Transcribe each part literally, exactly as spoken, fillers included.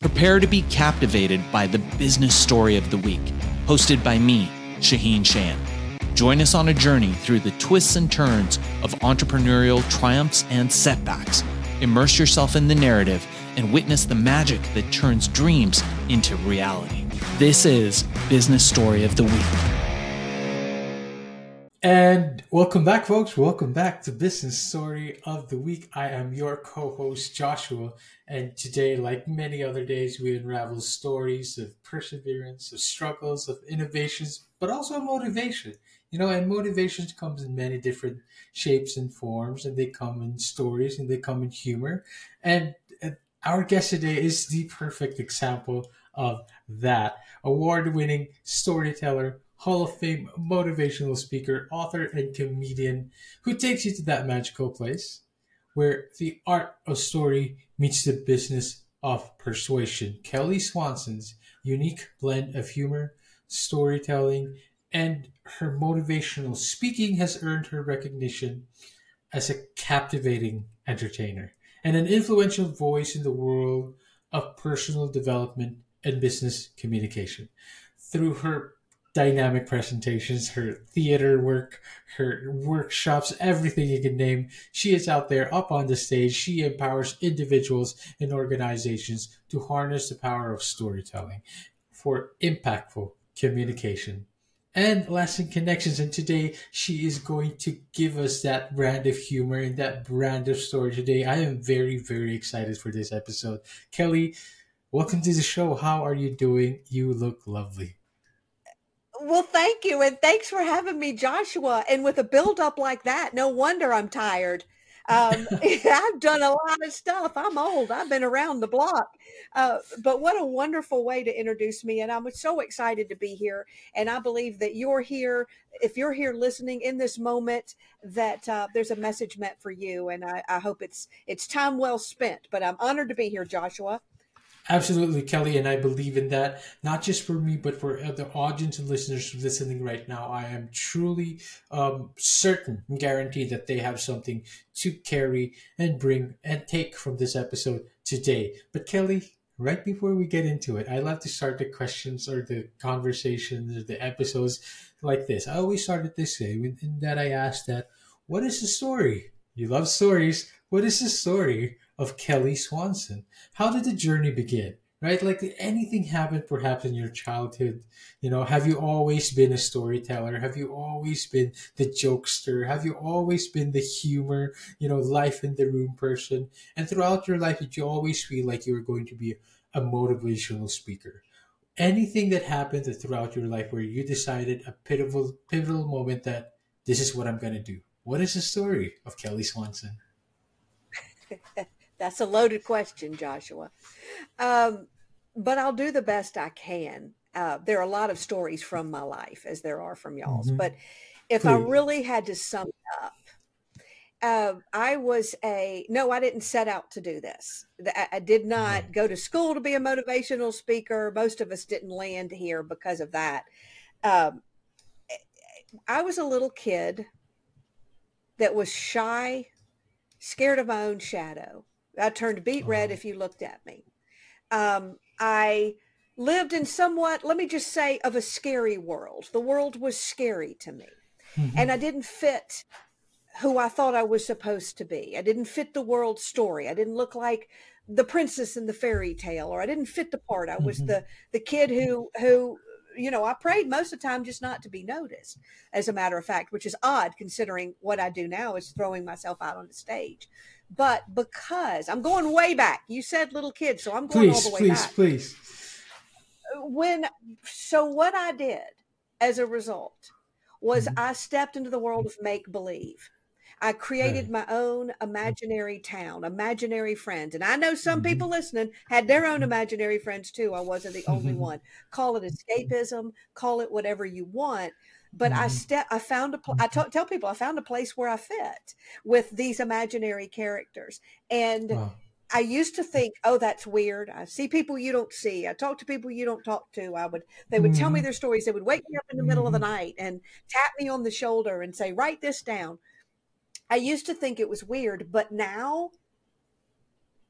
Prepare to be captivated by the business story of the week, hosted by me, Shaheen Shan. Join us on a journey through the twists and turns of entrepreneurial triumphs and setbacks. Immerse yourself in the narrative and witness the magic that turns dreams into reality. This is Business Story of the Week. And welcome back, folks. Welcome back to Business Story of the Week. I am your co-host, Joshua. And today, like many other days, we unravel stories of perseverance, of struggles, of innovations, but also motivation. You know, and motivation comes in many different shapes and forms, and they come in stories and they come in humor. And uh, our guest today is the perfect example of that. Award-winning storyteller, Hall of Fame motivational speaker, author, and comedian who takes you to that magical place where the art of story meets the business of persuasion. Kelly Swanson's unique blend of humor, storytelling, and her motivational speaking has earned her recognition as a captivating entertainer and an influential voice in the world of personal development and business communication. Through her dynamic presentations, her theater work, her workshops, everything you can name, she is out there up on the stage. She empowers individuals and organizations to harness the power of storytelling for impactful communication and lasting connections. And today she is going to give us that brand of humor and that brand of story today. I am very, very excited for this episode. Kelly, welcome to the show. How are you doing? You look lovely. Well, thank you. And thanks for having me, Joshua. And with a build up like that, no wonder I'm tired. Um, I've done a lot of stuff. I'm old. I've been around the block. Uh, but what a wonderful way to introduce me. And I'm so excited to be here. And I believe that you're here. If you're here listening in this moment, that uh, there's a message meant for you. And I, I hope it's it's time well spent. But I'm honored to be here, Joshua. Absolutely, Kelly, and I believe in that, not just for me, but for the audience and listeners listening right now. I am truly um, certain and guaranteed that they have something to carry and bring and take from this episode today. But Kelly, right before we get into it, I love to start the questions or the conversations or the episodes like this. I always start it this way, in that I ask that, what is the story? You love stories. What is the story of Kelly Swanson? How did the journey begin? Right? Like, did anything happen perhaps in your childhood? You know, have you always been a storyteller? Have you always been the jokester? Have you always been the humor, you know, life in the room person? And throughout your life, did you always feel like you were going to be a motivational speaker? Anything that happened throughout your life where you decided a pivotal, pivotal moment that this is what I'm going to do? What is the story of Kelly Swanson? That's a loaded question, Joshua. Um, but I'll do the best I can. Uh, there are a lot of stories from my life, as there are from y'all's. Mm-hmm. But if Please. I really had to sum it up, uh, I was a, no, I didn't set out to do this. I, I did not mm-hmm. go to school to be a motivational speaker. Most of us didn't land here because of that. Um, I was a little kid that was shy, scared of my own shadow. I turned beet red if you looked at me. Um, I lived in somewhat, let me just say, of a scary world. The world was scary to me. Mm-hmm. And I didn't fit who I thought I was supposed to be. I didn't fit the world story. I didn't look like the princess in the fairy tale, or I didn't fit the part. I was mm-hmm. the the kid who who you know, I prayed most of the time just not to be noticed, as a matter of fact, which is odd considering what I do now is throwing myself out on the stage. But because I'm going way back, you said little kid, so I'm going please, all the way please, back. Please, please. When, so what I did as a result was mm-hmm. I stepped into the world of make-believe. I created my own imaginary town, imaginary friends. And I know some mm-hmm. people listening had their own imaginary friends too. I wasn't the only one. Call it escapism, call it whatever you want. But mm-hmm. I step, I found a, pl- I t- tell people I found a place where I fit with these imaginary characters. And wow. I used to think, oh, that's weird. I see people you don't see. I talk to people you don't talk to. I would, they would mm-hmm. tell me their stories. They would wake me up in the middle mm-hmm. of the night and tap me on the shoulder and say, write this down. I used to think it was weird, but now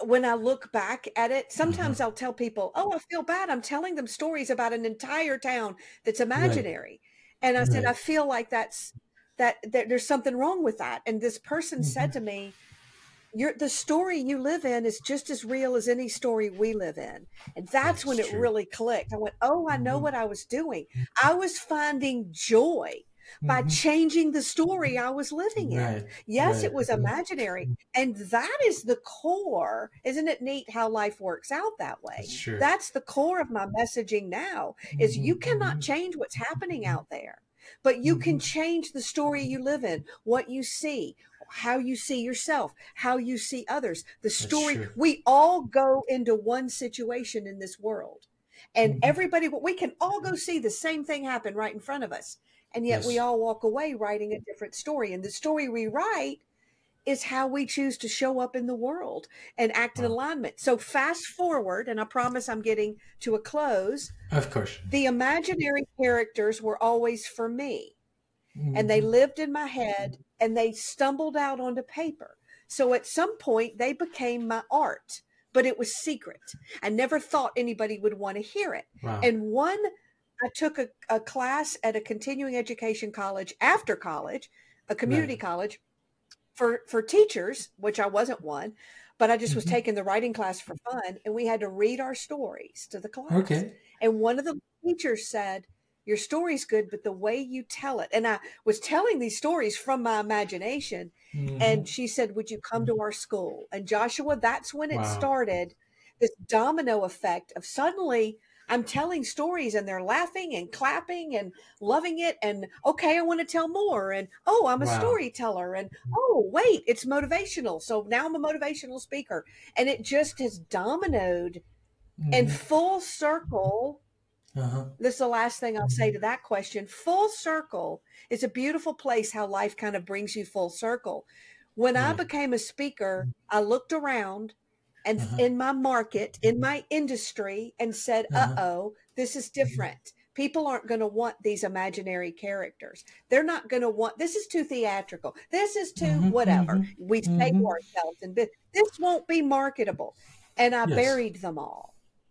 when I look back at it, sometimes Uh-huh. I'll tell people, oh, I feel bad. I'm telling them stories about an entire town that's Right. imaginary. And I said, I Right. feel like that's that, that there's something wrong with that. And this person Hmm. said to me, you're the story you live in is just as real as any story we live in. And that's That's when it true. really clicked. I went, oh, I know Hmm. what I was doing. I was finding joy by Hmm. changing the story I was living in. Right. Yes, it Right. was imaginary. And that is the core. Isn't it neat how life works out that way? That's true. That's the core of my messaging now is you cannot Hmm. change what's happening out there, but you can Hmm. change the story you live in, what you see, how you see yourself, how you see others, the That's story. true. We all go into one situation in this world, and Hmm. everybody, we can all go see the same thing happen right in front of us. And yet we Yes. all walk away writing a different story. And the story we write is how we choose to show up in the world and act in Wow. alignment. So fast forward, and I promise I'm getting to a close. Of course. The imaginary characters were always for me, and they Hmm. lived in my head, and they stumbled out onto paper. So at some point they became my art, but it was secret. I never thought anybody would want to hear it. Wow. And one, I took a, a class at a continuing education college after college, a community Right. college for, for teachers, which I wasn't one, but I just was Hmm. taking the writing class for fun. And we had to read our stories to the class. Okay. And one of the teachers said, your story's good, but the way you tell it. And I was telling these stories from my imagination. Hmm. And she said, would you come to our school? And Joshua, that's when it Wow. started, this domino effect of suddenly I'm telling stories and they're laughing and clapping and loving it. And okay, I want to tell more. And oh, I'm a Wow. storyteller. And oh, wait, it's motivational. So now I'm a motivational speaker. And it just has dominoed and Hmm. full circle. Uh-huh. This is the last thing I'll say to that question. Full circle is a beautiful place how life kind of brings you full circle. When I Right. became a speaker, I looked around and Uh-huh. in my market, in my industry, and said, Uh-huh. uh-oh, this is different. People aren't going to want these imaginary characters. They're not going to want, this is too theatrical. This is too Hmm. whatever. Hmm. We say to Hmm. ourselves, and this won't be marketable. And I Yes. buried them all.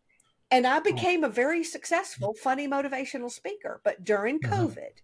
And I Oh. became a very successful, funny, motivational speaker. But during Uh-huh. COVID,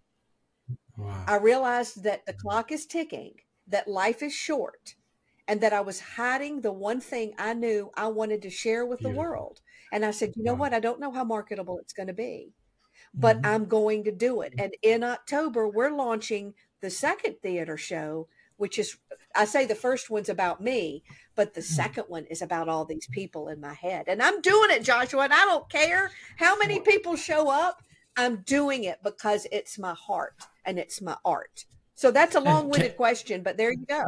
Wow. I realized that the clock is ticking, that life is short, and that I was hiding the one thing I knew I wanted to share with the Beautiful. world. And I said, you know Wow. what? I don't know how marketable it's going to be, but Hmm. I'm going to do it. And in October, we're launching the second theater show, which is, I say the first one's about me, but the second one is about all these people in my head. And I'm doing it, Joshua, and I don't care how many Well, people show up. I'm doing it because it's my heart and it's my art. So that's a and long-winded question, but there you go.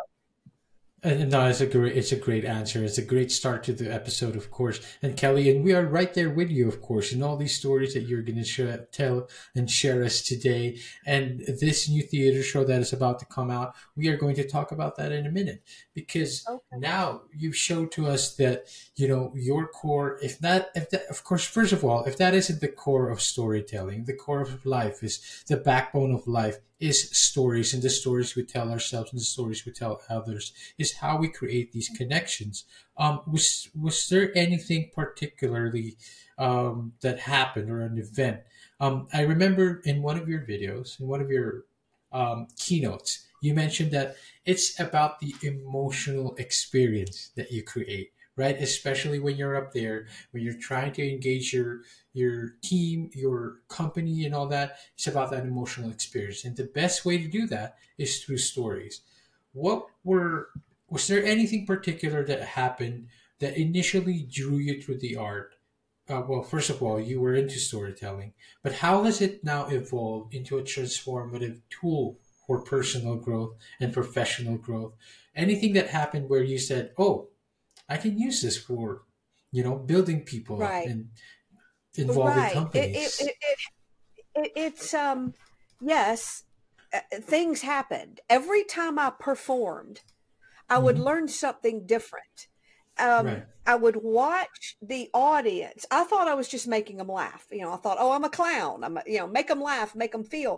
And no, it's a great, it's a great answer. It's a great start to the episode, of course. And Kelly, and we are right there with you, of course, in all these stories that you're going to sh- tell and share us today. And this new theater show that is about to come out, we are going to talk about that in a minute, because Okay. now you've showed to us that, you know, your core, if that, if that, of course, first of all, if that isn't the core of storytelling, the core of life is the backbone of life is stories, and the stories we tell ourselves and the stories we tell others is how we create these connections. Um, was was there anything particularly um, that happened or an event? Um, I remember in one of your videos, in one of your um, keynotes, you mentioned that it's about the emotional experience that you create, right? Especially when you're up there, when you're trying to engage your your team, your company, and all that. It's about that emotional experience, and the best way to do that is through stories. What were Was there anything particular that happened that initially drew you through the art? Uh, well, first of all, you were into storytelling, but how has it now evolved into a transformative tool for personal growth and professional growth? Anything that happened where you said, "Oh, I can use this for, you know, building people up Right. and involving Right. It, it, companies." it, it, it it's, um, yes, uh, things happened. Every time I performed, I would Hmm. learn something different. Um, Right. I would watch the audience. I thought I was just making them laugh. You know, I thought, oh, I'm a clown. I'm, a, you know, make them laugh, make them feel.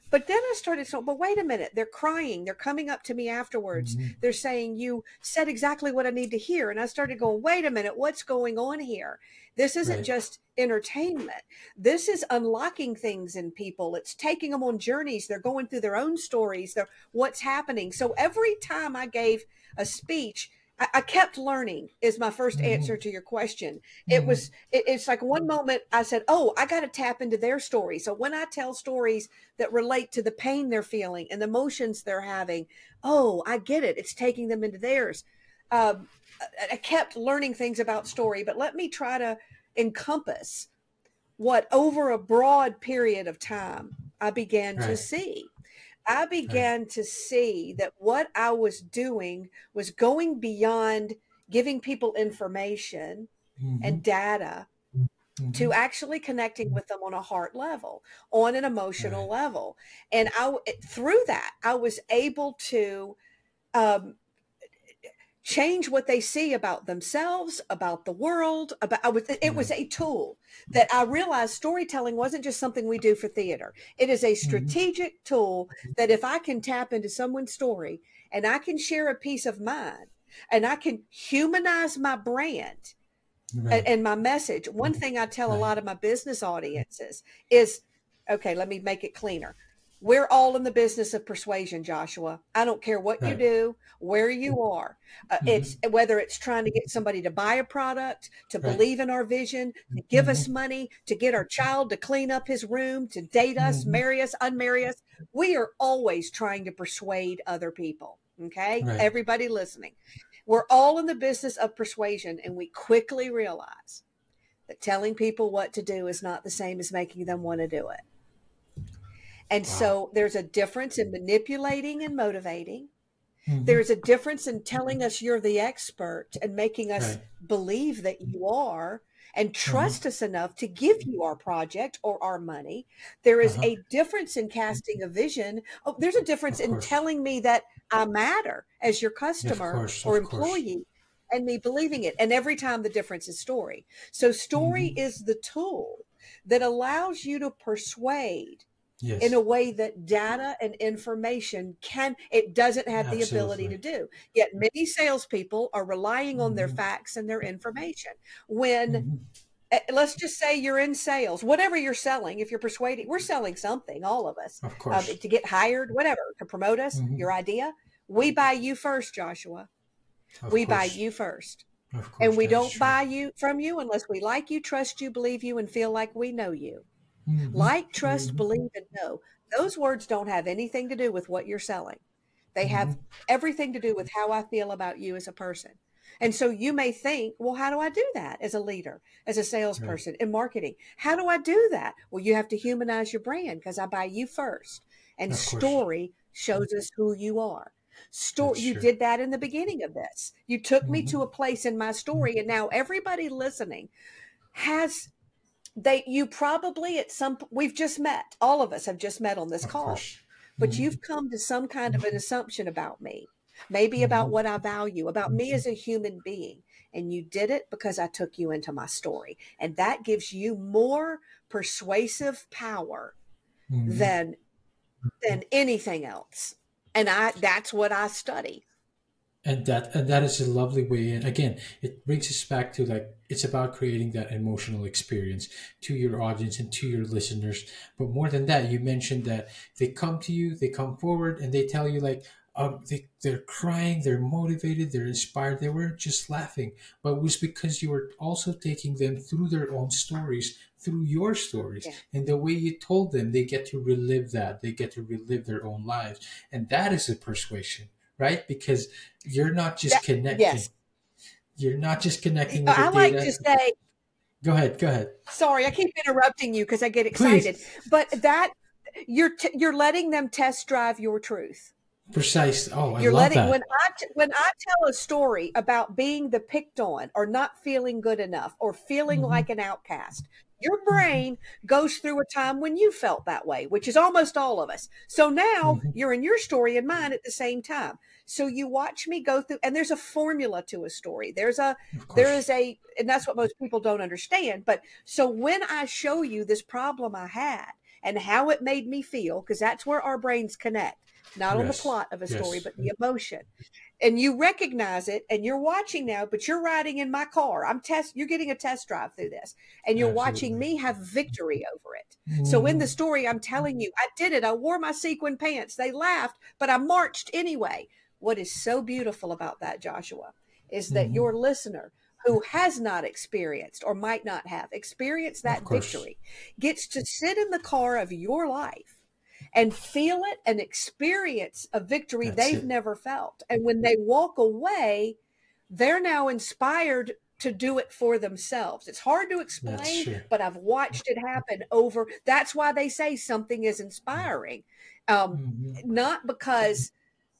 But then I started so, but wait a minute, they're crying. They're coming up to me afterwards. Mm-hmm. They're saying, you said exactly what I need to hear. And I started going, wait a minute, what's going on here? This isn't Right. just entertainment. This is unlocking things in people. It's taking them on journeys. They're going through their own stories. They're what's happening. So every time I gave a speech, I, I kept learning is my first Mhm. answer to your question. It Mhm. was, it, it's like one moment I said, oh, I got to tap into their story. So when I tell stories that relate to the pain they're feeling and the emotions they're having, oh, I get it. It's taking them into theirs. Um, I, I kept learning things about story, but let me try to encompass what over a broad period of time I began to Right. see. I began to see that what I was doing was going beyond giving people information Mhm. and data Mhm. to actually connecting with them on a heart level, on an emotional Right. level. And I, through that, I was able to um, change what they see about themselves, about the world, about I was, it was a tool that I realized storytelling wasn't just something we do for theater. It is a strategic tool that if I can tap into someone's story and I can share a piece of mine and I can humanize my brand Right. and, and my message. One thing I tell a Right. lot of my business audiences is, okay, let me make it cleaner. We're all in the business of persuasion, Joshua. I don't care what you Right. do, where you are. Uh, Mhm. It's whether it's trying to get somebody to buy a product, to Right. believe in our vision, to give Mhm. us money, to get our child to clean up his room, to date us, Mhm. marry us, unmarry us. We are always trying to persuade other people. Okay. Right. Everybody listening. We're all in the business of persuasion, and we quickly realize that telling people what to do is not the same as making them want to do it. And Wow. so there's a difference in manipulating and motivating. Mhm. There's a difference in telling us you're the expert and making us Right. believe that you are and Mhm. trust us enough to give you our project or our money. There is Uh-huh. a difference in casting a vision. Oh, there's a difference Of in course. telling me that I matter as your Of customer course. or Of course. employee and me believing it. And every time the difference is story. So story Mhm. is the tool that allows you to persuade Yes. in a way that data and information can, it doesn't have the ability to Absolutely. do. Yet many salespeople are relying on their Mhm. facts and their information. When, Mhm. eh, let's just say you're in sales, whatever you're selling, if you're persuading, we're selling something, all of us, Of um, course. to get hired, whatever, to promote us, Mhm. your idea. We buy you first, Joshua. Of We buy course. you first. Of course. And we That is don't true. buy you from you unless we like you, trust you, believe you, and feel like we know you. Mhm. Like, trust, Mhm. believe, and know. Those words don't have anything to do with what you're selling. They have Mhm. everything to do with how I feel about you as a person. And so you may think, well, how do I do that as a leader, as a Right. salesperson in marketing? How do I do that? Well, you have to humanize your brand because I buy you first. And Of course. story shows us who you are. Story, That's you true. did that in the beginning of this. You took me to Mhm. a place in my story, and now everybody listening has they you probably at some we've just met, all of us have just met on this Of call, course. but Mhm. you've come to some kind of an assumption about me, maybe about Mhm. what I value, about me as a human being, and you did it because I took you into my story, and that gives you more persuasive power Mhm. than than anything else. And I that's what I study. And that and that is a lovely way. And again, it brings us back to like it's about creating that emotional experience to your audience and to your listeners. But more than that, you mentioned that they come to you, they come forward, and they tell you like um they they're crying, they're motivated, they're inspired. They weren't just laughing, but it was because you were also taking them through their own stories, through your stories, Yeah. and the way you told them, they get to relive that. They get to relive their own lives, and that is a persuasion, right? Because you're not just That, connecting. yes. You're not just connecting with the I like data. to say, Go ahead. Go ahead. sorry, I keep interrupting you because I get excited, Please. but that you're t- you're letting them test drive your truth. Precise. Oh, I You're love letting when that. I t- when I tell a story about being the picked on or not feeling good enough or feeling Mm-hmm. like an outcast, your brain goes through a time when you felt that way, which is almost all of us. So now Mm-hmm. you're in your story and mine at the same time. So you watch me go through, and there's a formula to a story. There's a Of there course. is a, and that's what most people don't understand. But so when I show you this problem I had, and how it made me feel, because that's where our brains connect, not yes. on the plot of a story, yes. but the emotion. And you recognize it, and you're watching now, but you're riding in my car. I'm test. You're getting a test drive through this, and you're Absolutely. watching me have victory over it. Mm-hmm. So in the story, I'm telling you, I did it. I wore my sequin pants. They laughed, but I marched anyway. What is so beautiful about that, Joshua, is that mm-hmm. your listener who has not experienced or might not have experienced that victory gets to sit in the car of your life and feel it and experience a victory That's they've it. never felt. And when they walk away, they're now inspired to do it for themselves. It's hard to explain, but I've watched it happen over. That's why they say something is inspiring. Um, mm-hmm. Not because,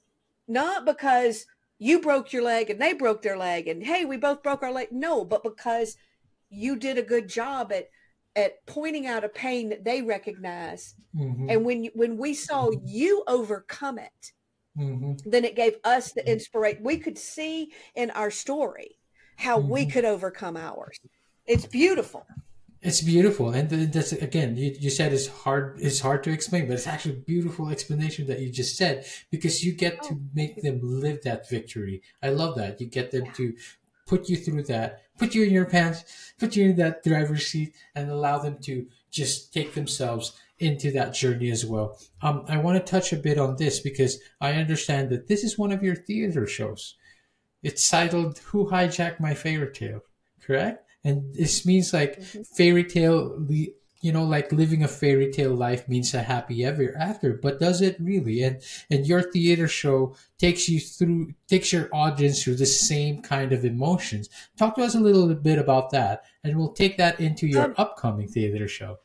not because you broke your leg and they broke their leg and hey, we both broke our leg. No, but because you did a good job at at pointing out a pain that they recognize. Mm-hmm. And when, when we saw you overcome it, mm-hmm. then it gave us the inspiration. We could see in our story how mm-hmm. we could overcome ours. It's beautiful. It's beautiful. And that's, again, you, you said it's hard, it's hard to explain, but it's actually a beautiful explanation that you just said, because you get to make them live that victory. I love that. You get them yeah. to put you through that, put you in your pants, put you in that driver's seat, and allow them to just take themselves into that journey as well. Um, I want to touch a bit on this because I understand that this is one of your theater shows. It's titled Who Hijacked My Fairy Tale, correct? And this means like mm-hmm. fairy tale, you know, like living a fairy tale life means a happy ever after, but does it really? And and your theater show takes you through, takes your audience through the same kind of emotions. Talk to us a little bit about that, and we'll take that into your um, upcoming theater show.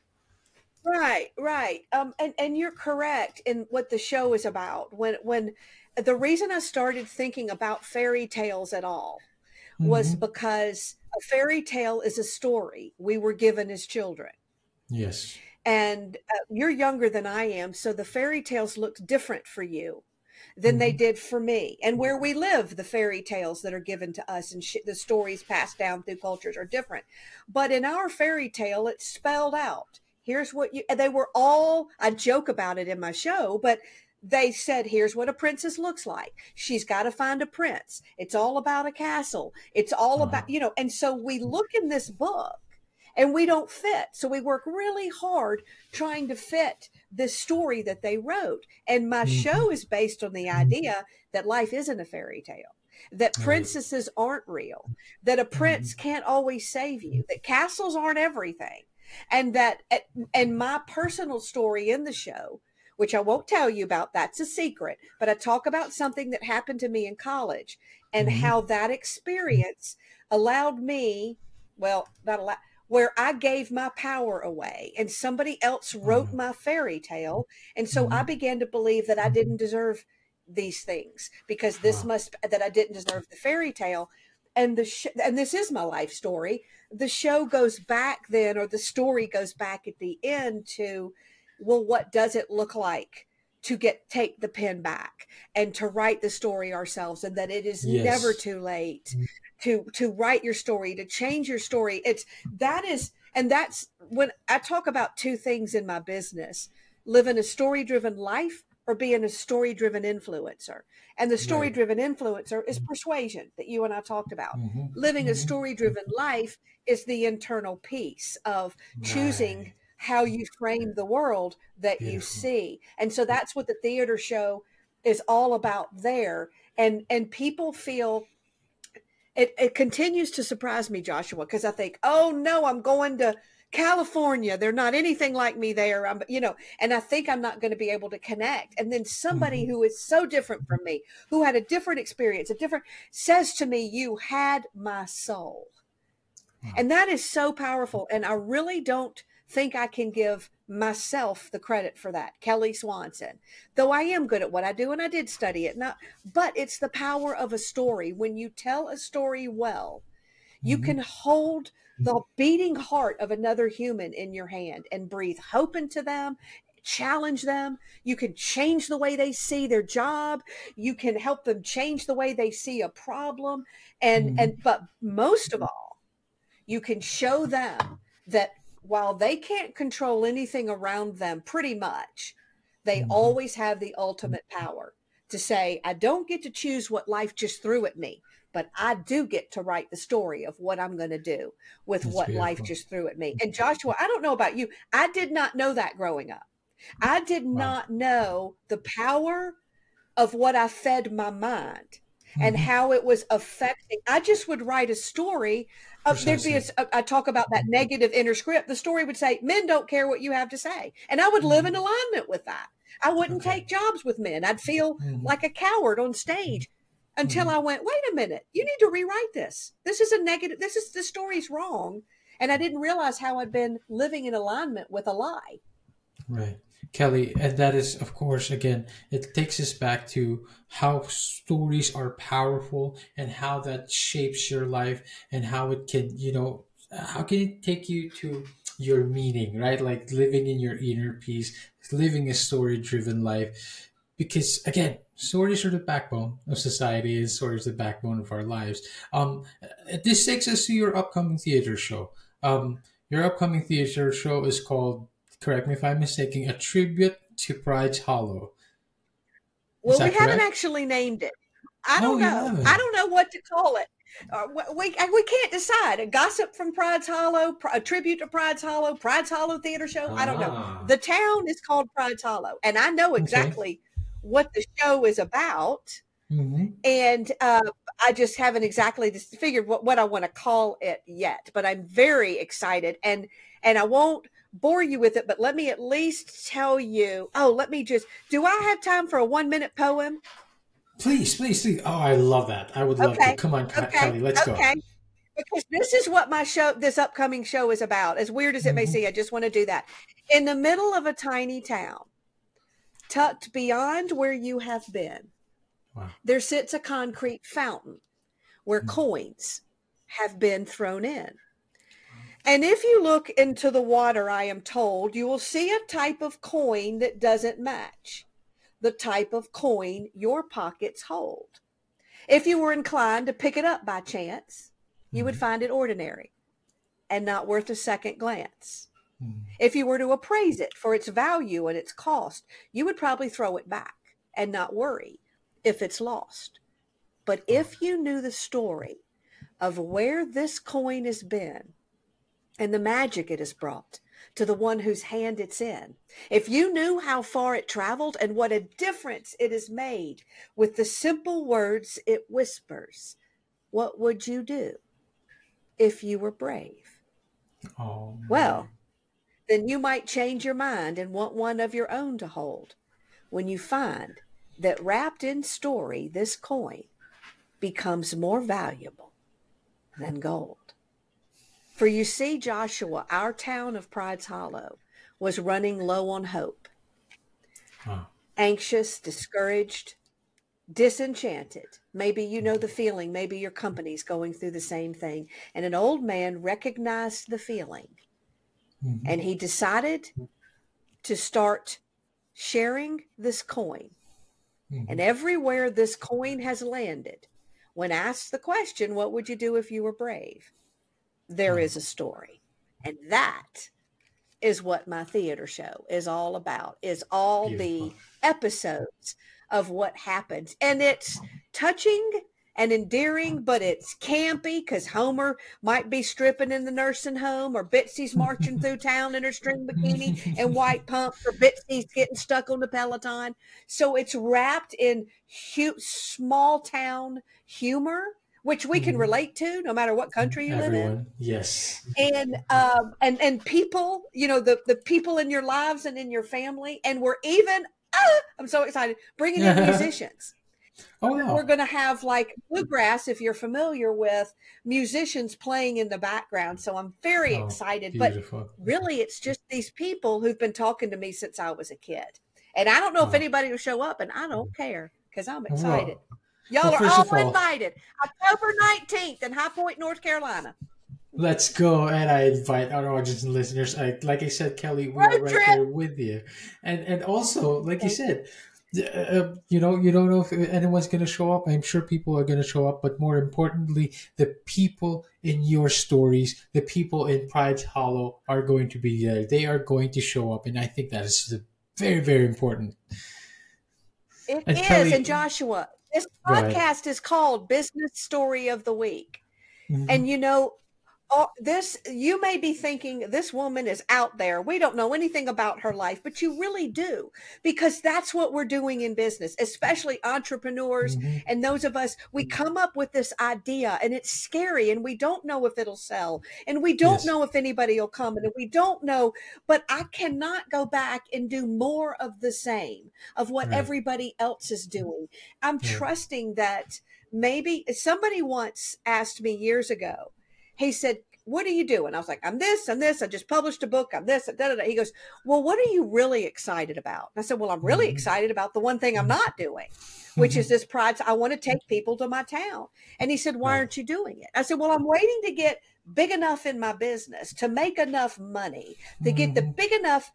Right, right. Um, and, and you're correct in what the show is about. When when the reason I started thinking about fairy tales at all was mm-hmm. because a fairy tale is a story we were given as children. Yes. And uh, you're younger than I am, so the fairy tales looked different for you than mm-hmm. they did for me. And where we live, the fairy tales that are given to us and sh- the stories passed down through cultures are different. But in our fairy tale, it's spelled out. Here's what you, and they were all, I joke about it in my show, but they said, here's what a princess looks like. She's got to find a prince. It's all about a castle. It's all uh-huh. about, you know, and so we look in this book and we don't fit. So we work really hard trying to fit this story that they wrote. And my mm-hmm. show is based on the idea that life isn't a fairy tale, that princesses aren't real, that a prince can't always save you, that castles aren't everything. And that, and my personal story in the show, which I won't tell you about, that's a secret, but I talk about something that happened to me in college and mm-hmm. how that experience allowed me, well, not allowed, where I gave my power away and somebody else wrote mm-hmm. my fairy tale. And so mm-hmm. I began to believe that I didn't deserve these things because this wow. must, that I didn't deserve the fairy tale. And the sh- and this is my life story. The show goes back then, or the story goes back at the end to, well, what does it look like to get take the pen back and to write the story ourselves, and that it is yes. never too late to to write your story, to change your story. It's that is, and that's when I talk about two things in my business: living a story-driven life or being a story-driven influencer. And the story-driven right. influencer is persuasion that you and I talked about. Mm-hmm. Living mm-hmm. a story-driven life is the internal piece of choosing right. how you frame the world that Beautiful. You see. And so that's what the theater show is all about there. And and people feel, it, it continues to surprise me, Joshua, because I think, oh no, I'm going to California. They're not anything like me there. I'm, you know, and I think I'm not going to be able to connect. And then somebody mm-hmm. who is so different from me, who had a different experience, a different, says to me, you had my soul. Wow. And that is so powerful. And I really don't think I can give myself the credit for that, Kelly Swanson, though I am good at what I do and I did study it. Not, but it's the power of a story. When you tell a story well, mm-hmm. you can hold the beating heart of another human in your hand and breathe hope into them, challenge them. You can change the way they see their job. You can help them change the way they see a problem. And, mm-hmm. and, but most of all, you can show them that while they can't control anything around them pretty much, they mm-hmm. always have the ultimate power to say, I don't get to choose what life just threw at me, but I do get to write the story of what I'm going to do with That's what beautiful. Life just threw at me. And Joshua, I don't know about you. I did not know that growing up. I did wow. not know the power of what I fed my mind mm-hmm. and how it was affecting. I just would write a story. Of, there'd be a, I talk about that negative inner script. The story would say, men don't care what you have to say. And I would mm-hmm. live in alignment with that. I wouldn't okay. take jobs with men. I'd feel mm-hmm. like a coward on stage until mm-hmm. I went, wait a minute, you need to rewrite this. This is a negative, this is, the story's wrong. And I didn't realize how I'd been living in alignment with a lie. Right. Kelly, and that is, of course, again, it takes us back to how stories are powerful and how that shapes your life and how it can, you know, how can it take you to your meaning, right? Like living in your inner peace, living a story-driven life. Because, again, stories are the backbone of society and stories are the backbone of our lives. Um, this takes us to your upcoming theater show. Um, your upcoming theater show is called, correct me if I'm mistaken, A Tribute to Pride's Hollow. Well, we correct? haven't actually named it. I don't oh, know. I don't know what to call it. Uh, we we can't decide. A gossip from Pride's Hollow, a tribute to Pride's Hollow, Pride's Hollow Theater Show. Ah. I don't know. The town is called Pride's Hollow, and I know exactly okay. what the show is about. Mm-hmm. And uh, I just haven't exactly figured what, what I want to call it yet. But I'm very excited, and and I won't bore you with it, but let me at least tell you. Oh, let me just. Do I have time for a one minute poem? Please, please, please. Oh, I love that. I would love okay. to. Come on, okay. Kelly, let's okay. go. Because this is what my show, this upcoming show is about. As weird as it mm-hmm. may seem, I just want to do that. In the middle of a tiny town, tucked beyond where you have been, wow. there sits a concrete fountain where mm-hmm. coins have been thrown in. And if you look into the water, I am told, you will see a type of coin that doesn't match the type of coin your pockets hold. If you were inclined to pick it up by chance, you mm-hmm. would find it ordinary and not worth a second glance. Mm-hmm. If you were to appraise it for its value and its cost, you would probably throw it back and not worry if it's lost. But if you knew the story of where this coin has been and the magic it has brought to the one whose hand it's in, if you knew how far it traveled and what a difference it has made with the simple words it whispers, what would you do if you were brave? Oh, well, then you might change your mind and want one of your own to hold when you find that wrapped in story, this coin becomes more valuable than gold. For you see, Joshua, our town of Pride's Hollow was running low on hope. Huh. Anxious, discouraged, disenchanted. Maybe you know the feeling. Maybe your company's going through the same thing. And an old man recognized the feeling. Mm-hmm. And he decided to start sharing this coin. Mm-hmm. And everywhere this coin has landed, when asked the question, what would you do if you were brave? There is a story. And that is what my theater show is all about, is all Beautiful. The episodes of what happens. And it's touching and endearing, but it's campy because Homer might be stripping in the nursing home, or Bitsy's marching through town in her string bikini and white pumps, or Bitsy's getting stuck on the Peloton. So it's wrapped in hu- small town humor, which we can relate to no matter what country you Everyone. live in. Yes. And um, and and people, you know, the, the people in your lives and in your family. And we're even, ah, I'm so excited, bringing in musicians. Oh, yeah. We're going to have like bluegrass, if you're familiar with, musicians playing in the background. So I'm very oh, excited. Beautiful. But really, it's just these people who've been talking to me since I was a kid. And I don't know oh. if anybody will show up, and I don't care because I'm excited. Oh. Y'all well, are all, all invited. October nineteenth in High Point, North Carolina. Let's go. And I invite our audience and listeners. I, like I said, Kelly, we Road are right trip. There with you. And and also, like you said, uh, you know, you don't know if anyone's going to show up. I'm sure people are going to show up, but more importantly, the people in your stories, the people in Pride's Hollow are going to be there. They are going to show up, and I think that is very, very important. It And is. Kelly, And Joshua, this go ahead. podcast is called Business Story of the Week. Mhm. And you know, oh, this, you may be thinking this woman is out there. We don't know anything about her life, but you really do, because that's what we're doing in business, especially entrepreneurs Mhm. and those of us. We come up with this idea and it's scary and we don't know if it'll sell and we don't Yes. know if anybody will come and we don't know, but I cannot go back and do more of the same of what Right. everybody else is doing. I'm Right. trusting that maybe somebody once asked me years ago, he said, what are you doing? I was like, I'm this, I'm this. I just published a book. I'm this. Da, da, da. He goes, well, what are you really excited about? And I said, well, I'm really Mhm. excited about the one thing I'm not doing, which is this Pride. I want to take people to my town. And he said, why Right. aren't you doing it? I said, well, I'm waiting to get big enough in my business to make enough money, to get the Mhm. big enough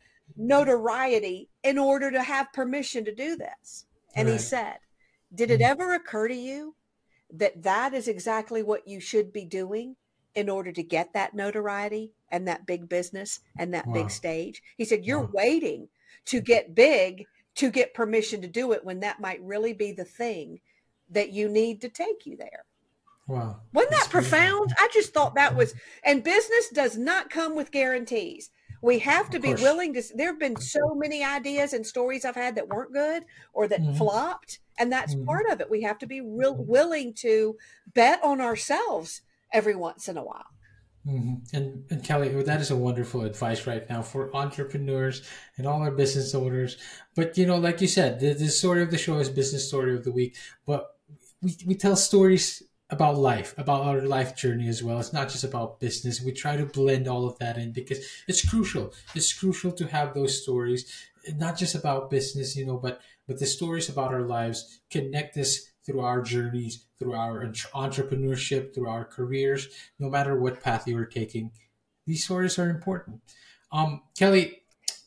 notoriety in order to have permission to do this. And he Right. said, did it ever occur to you that that is exactly what you should be doing in order to get that notoriety and that big business and that big Wow. stage? He said, you're Wow. waiting to get big to get permission to do it when that might really be the thing that you need to take you there. Wow. Wasn't That's that profound? I just thought that was, and business does not come with guarantees. We have to Of be course. willing to, there have been so many ideas and stories I've had that weren't good or that Mhm. flopped. And that's Mhm. part of it. We have to be real willing to bet on ourselves every once in a while. hmm And, and Kelly, that is a wonderful advice right now for entrepreneurs and all our business owners. But you know, like you said, the, the story of the show is business story of the week. But we, we tell stories about life, about our life journey as well. It's not just about business. We try to blend all of that in because it's crucial. It's crucial to have those stories, not just about business, you know, but but the stories about our lives connect us through our journeys, through our entre- entrepreneurship, through our careers, no matter what path you're taking. These stories are important. Um, Kelly,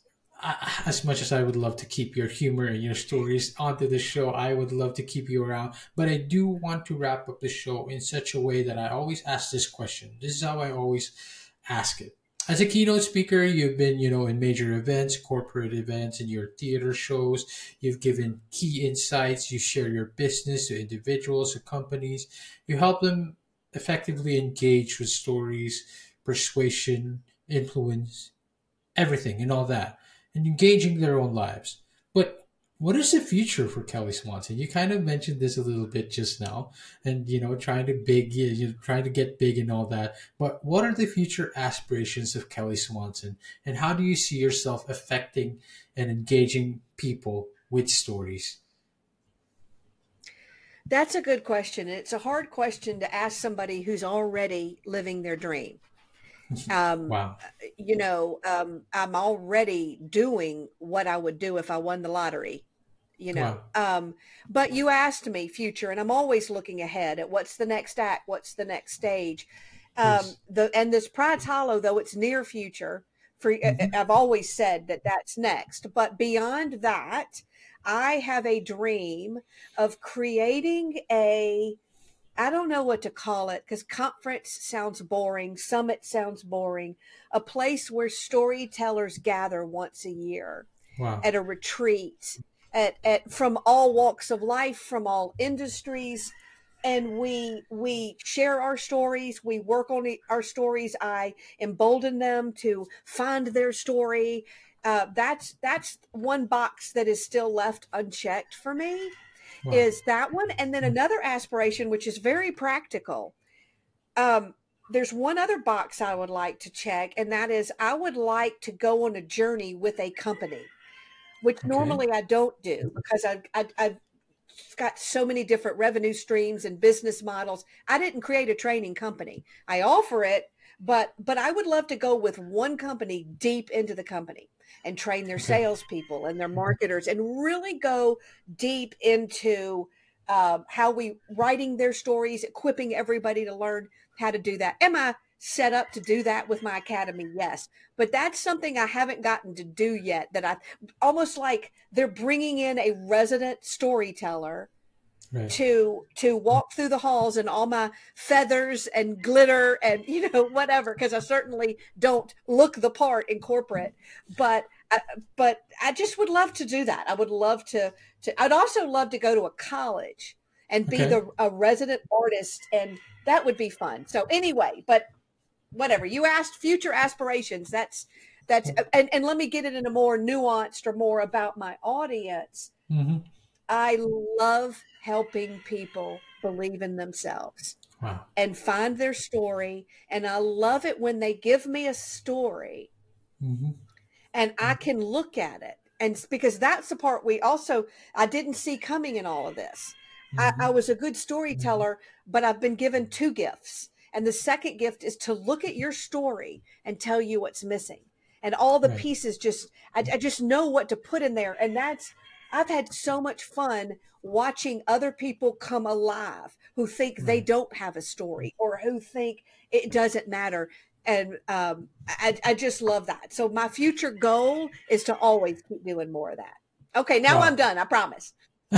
I, as much as I would love to keep your humor and your stories onto the show, I would love to keep you around. But I do want to wrap up the show in such a way that I always ask this question. This is how I always ask it. As a keynote speaker, you've been, you know, in major events, corporate events, and your theater shows. You've given key insights. You share your business to individuals, to companies. You help them effectively engage with stories, persuasion, influence, everything and all that, and engaging their own lives. But what is the future for Kelly Swanson? You kind of mentioned this a little bit just now, and you know, trying to big, you know, trying to get big and all that. But what are the future aspirations of Kelly Swanson, and how do you see yourself affecting and engaging people with stories? That's a good question. And it's a hard question to ask somebody who's already living their dream. Um, Wow. you know, um, I'm already doing what I would do if I won the lottery, you know. Wow. Um, but you asked me future, and I'm always looking ahead at what's the next act, what's the next stage. Um, Yes. the and this Pride's Hollow, though it's near future, for Mm-hmm. I've always said that that's next. But beyond that, I have a dream of creating a, I don't know what to call it because conference sounds boring, summit sounds boring, a place where storytellers gather once a year Wow. at a retreat at, at from all walks of life, from all industries, and we we share our stories, we work on it- our stories. I embolden them to find their story. Uh, that's that's one box that is still left unchecked for me, Wow. is that one. And then another aspiration, which is very practical. Um, there's one other box I would like to check, and that is I would like to go on a journey with a company, which Okay. normally I don't do because I've, I, I've got so many different revenue streams and business models. I didn't create a training company. I offer it, but but I would love to go with one company deep into the company and train their Okay. salespeople and their marketers and really go deep into um, how we writing their stories, equipping everybody to learn how to do that. Am I set up to do that with my academy, yes. But that's something I haven't gotten to do yet, that I almost like they're bringing in a resident storyteller right. to to walk through the halls in all my feathers and glitter and, you know, whatever, because I certainly don't look the part in corporate. But I, but I just would love to do that. I would love to, to I'd also love to go to a college and be okay. the a resident artist, and that would be fun. So anyway, but whatever you asked, future aspirations, that's that's and, and let me get it in a more nuanced or more about my audience. Mm-hmm. I love helping people believe in themselves wow. and find their story. And I love it when they give me a story mm-hmm. and I can look at it. And because that's the part we also, I didn't see coming in all of this. Mm-hmm. I, I was a good storyteller, but I've been given two gifts. And the second gift is to look at your story and tell you what's missing. And all the right. pieces just, I, I just know what to put in there. And that's, I've had so much fun watching other people come alive who think right. they don't have a story or who think it doesn't matter. And um, I, I just love that. So my future goal is to always keep doing more of that. Okay, now wow. I'm done. I promise.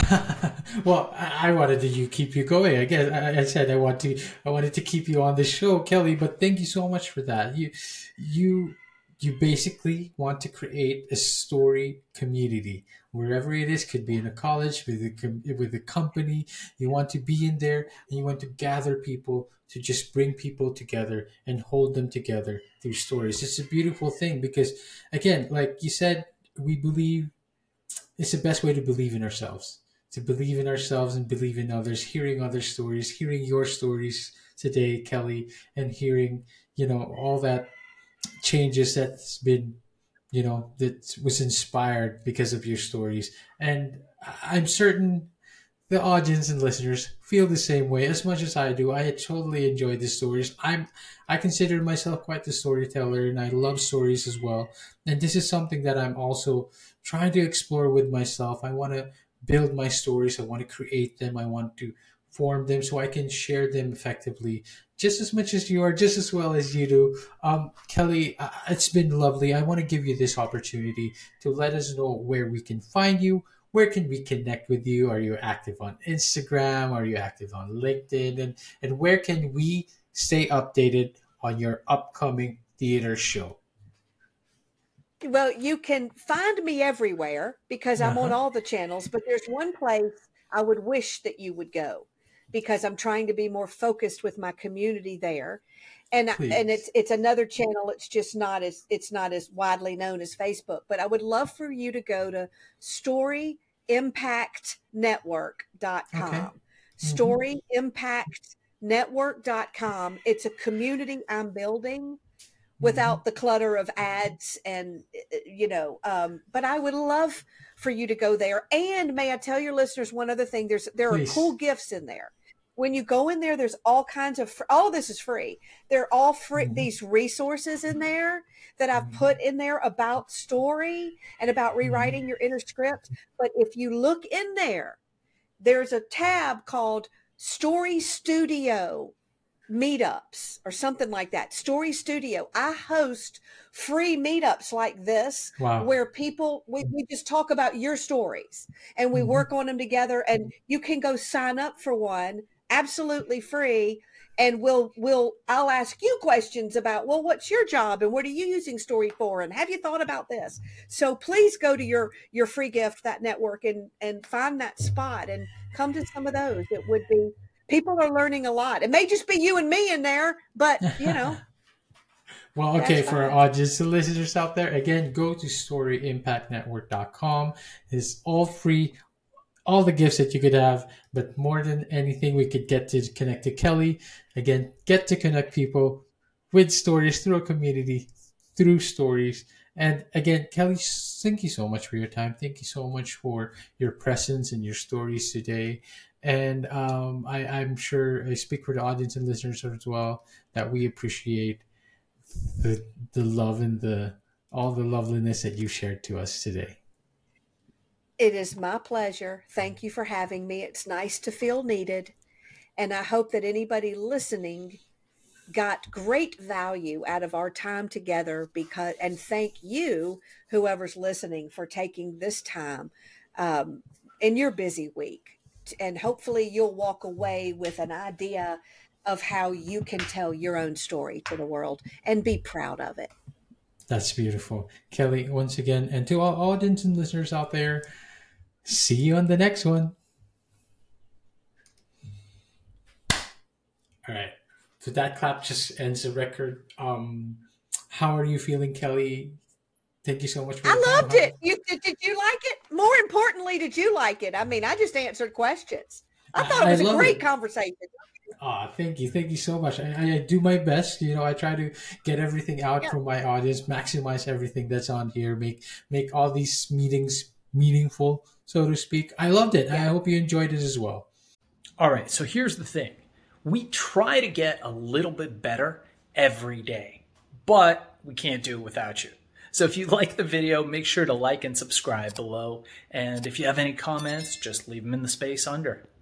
Well, I wanted to you keep you going. I guess I, I said I want to. I wanted to keep you on the show, Kelly. But thank you so much for that. You, you, you basically want to create a story community wherever it is. Could be in a college, with a with a company. You want to be in there, and you want to gather people to just bring people together and hold them together through stories. It's a beautiful thing because, again, like you said, we believe it's the best way to believe in ourselves. To believe in ourselves and believe in others, hearing other stories, hearing your stories today, Kelly, and hearing, you know, all that changes that's been, you know, that was inspired because of your stories. And I'm certain the audience and listeners feel the same way as much as I do. I totally enjoy the stories. I'm, I consider myself quite the storyteller, and I love stories as well. And this is something that I'm also trying to explore with myself. I want to build my stories. I want to create them. I want to form them so I can share them effectively, just as much as you are, just as well as you do. Um, Kelly, uh, it's been lovely. I want to give you this opportunity to let us know where we can find you. Where can we connect with you? Are you active on Instagram? Are you active on LinkedIn? And, and where can we stay updated on your upcoming theater show? Well, you can find me everywhere because I'm uh-huh. on all the channels, but there's one place I would wish that you would go because I'm trying to be more focused with my community there. And Please. and it's it's another channel. It's just not as it's not as widely known as Facebook, but I would love for you to go to story impact network dot com. Okay. Mm-hmm. story impact network dot com. It's a community I'm building without the clutter of ads and, you know, um, but I would love for you to go there. And may I tell your listeners one other thing? There's, there Please. are cool gifts in there. When you go in there, there's all kinds of, all this is free. They're all free, mm-hmm. these resources in there that I've mm-hmm. put in there about story and about rewriting mm-hmm. your inner script. But if you look in there, there's a tab called Story Studio Meetups or something like that. Story Studio. I host free meetups like this wow. where people, we, we just talk about your stories and we mm-hmm. work on them together, and you can go sign up for one absolutely free. And we'll, we'll, I'll ask you questions about, well, what's your job and what are you using story for? And have you thought about this? So please go to your, your free gift, that network, and, and find that spot and come to some of those. It would be, people are learning a lot. It may just be you and me in there, but you know. Well, okay, for our audience and listeners out there, again, go to story impact network dot com. It's all free, all the gifts that you could have, but more than anything, we could get to connect to Kelly. Again, get to connect people with stories through a community, through stories. And again, Kelly, thank you so much for your time. Thank you so much for your presence and your stories today. And um, I, I'm sure I speak for the audience and listeners as well that we appreciate the the love and the all the loveliness that you shared to us today. It is my pleasure. Thank you for having me. It's nice to feel needed. And I hope that anybody listening got great value out of our time together, because, and thank you, whoever's listening, for taking this time um, in your busy week. And hopefully you'll walk away with an idea of how you can tell your own story to the world and be proud of it. That's beautiful. Kelly, once again, and to all audience and listeners out there, see you on the next one. All right. So that clap just ends the record. Um, how are you feeling, Kelly? Thank you so much for I your loved time. it. You, did, did you like it? More importantly, did you like it? I mean, I just answered questions. I thought it was I a great it. conversation. Ah, thank you. Thank you so much. I, I do my best. You know, I try to get everything out yeah. from my audience, maximize everything that's on here, make make all these meetings meaningful, so to speak. I loved it. Yeah. I hope you enjoyed it as well. All right. So here's the thing. We try to get a little bit better every day, but we can't do it without you. So if you like the video, make sure to like and subscribe below. And if you have any comments, just leave them in the space under.